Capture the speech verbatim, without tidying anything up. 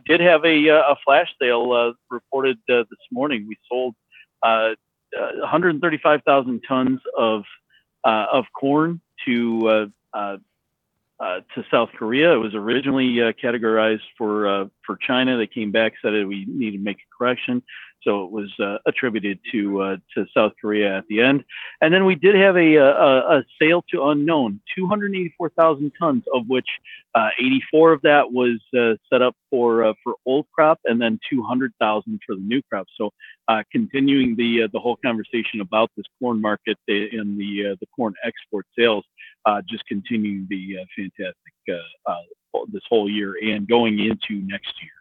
did have a uh, a flash sale uh, reported uh, this morning. We sold uh, uh, one hundred thirty-five thousand tons of uh, of corn to uh, uh, uh, to South Korea. It was originally uh, categorized for uh, for China. They came back, said that we need to make a correction, so it was uh, attributed to uh, to South Korea at the end. And then we did have a a, a sale to unknown, two hundred eighty-four thousand tons, of which uh, eighty-four of that was uh, set up for uh, for old crop, and then two hundred thousand for the new crop. So uh, continuing the uh, the whole conversation about this corn market and the uh, the corn export sales, uh, just continuing the uh, fantastic uh, uh, this whole year and going into next year.